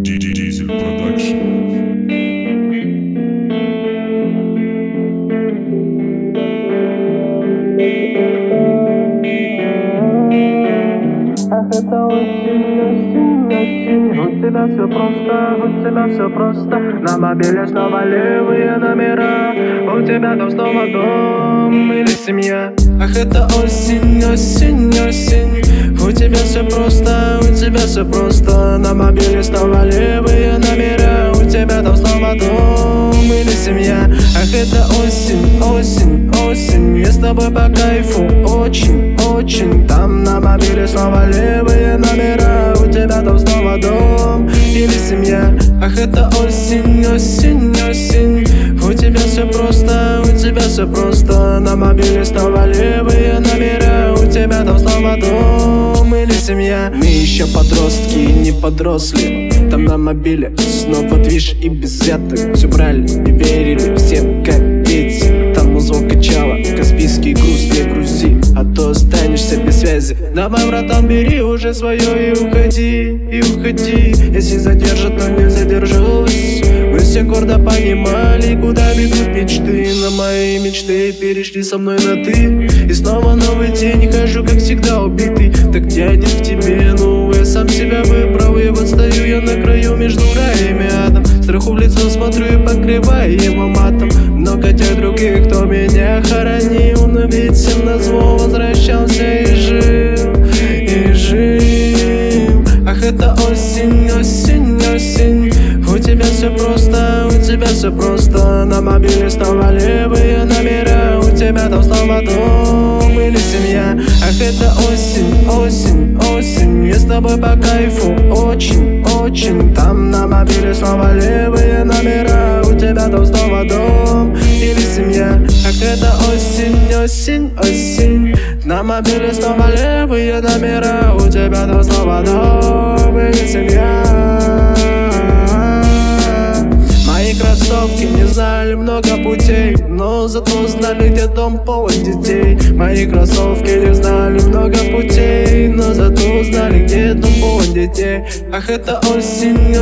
Дизель Продакшн. Это осень, у тебя все просто. На мобиле снова левые номера. У тебя там снова дом или семья. Ах, это осень, у тебя все просто. На мобиле снова левые номера. У тебя там снова дом или семья. Ах, это осень, я с тобой по кайфу очень. Там на мобиле снова левые номера. У тебя там снова дом или семья. Ах, это осень, у тебя все просто. На мобиле снова левые номера. У тебя там снова дом или семья. Мы еще подростки и не подросли. Там на мобиле снова движ и без взяток. Все брали и верили всем как дети. Там музло качало, Каспийский груз не грузи, а то останешься без связи. Давай, братан, бери уже свое и уходи. Если задержат, то не задержусь. Мы все гордо понимали, куда бегут мечты. На мои мечты перешли со мной на ты. И снова новый день, хожу как всегда убитый. Так тянет к тебе, ну я сам себя выбрал. И вот стою я на краю между раем и адом. Страху в лицо смотрю и покрываю его матом. Много тех других, кто меня хоронил, но ведь всем назло возвращался и жил. Ах, это осень, у тебя все просто. На мобиле снова левые номера. У тебя там снова дом или семья. Ах, это осень, я с тобой по кайфу очень. Там на мобиле снова левые номера. У тебя там снова дом или семья. Ах, это осень, на мобиле снова левые номера. У тебя там снова дом или семья. Мои кроссовки не знали много путей, но зато знали, где дом полон детей. Мои кроссовки не знали много путей, но зато знали, где дом полон детей. Ах, это осень,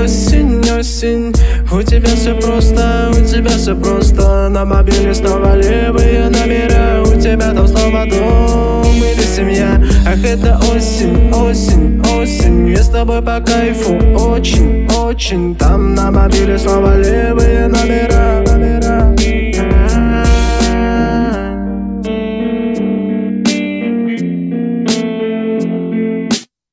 у тебя все просто. На мобиле снова левые номера. У тебя там снова дом или семья. Ах, это осень, я с тобой по кайфу очень. Там на мобиле снова левые номера.